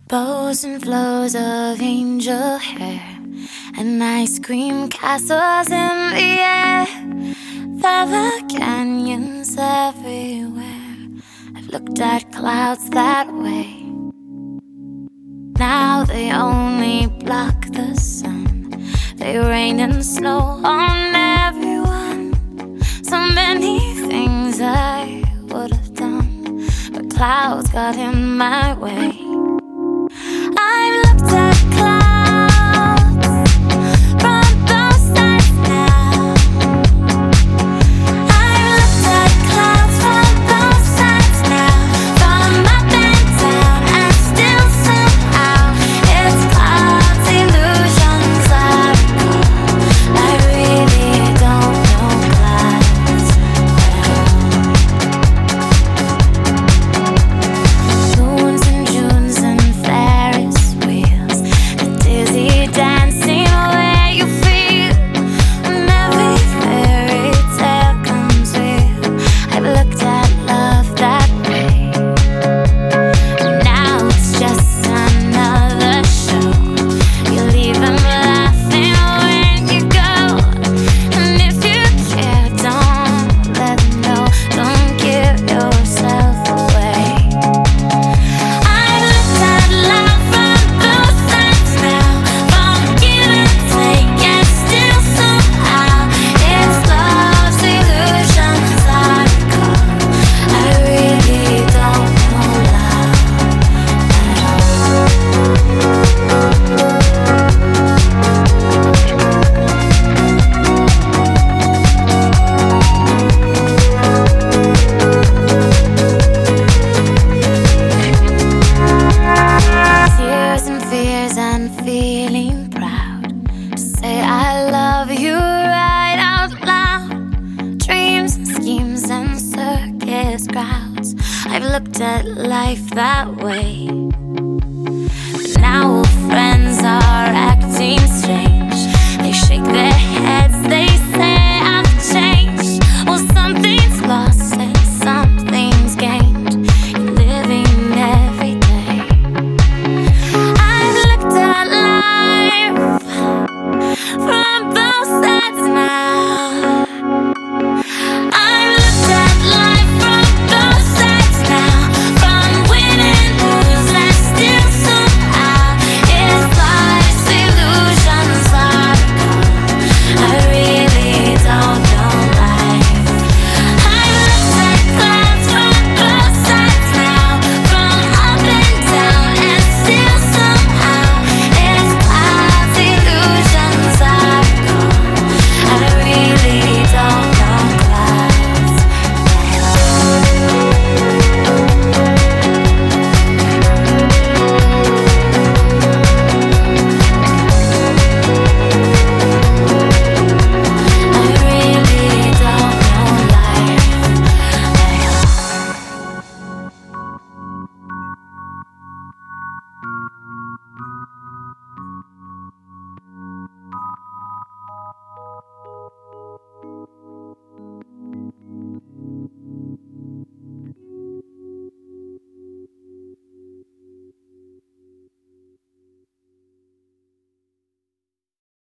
Bows and flows of angel hair and ice cream castles in the air. Lava canyons everywhere. I've looked at clouds that way. Now they only block the sun. They rain and snow on everyone. So many things I would have done, but clouds got in my way. I've looked at clouds from both sides now. I've looked at clouds from both sides now, from up and down, and still somehow it's clouds, illusions I recall. I really don't know clouds well. Moons and Junes and Ferris wheels, the dizzy dancing where you feel when every fairy tale comes real. I've looked at love that way. Now it's just another show. You leave them laughing when you go. And if you care, don't let them know. Don't give yourself away. I've looked at love from both sides now, from give and take, and still somehow it's love's illusions I recall. I really don't know love at all. Tears and fears and feeling proud to say I love you right out loud. Dreams and schemes and circus crowds. I've looked at life that way. But now friends are acting strange.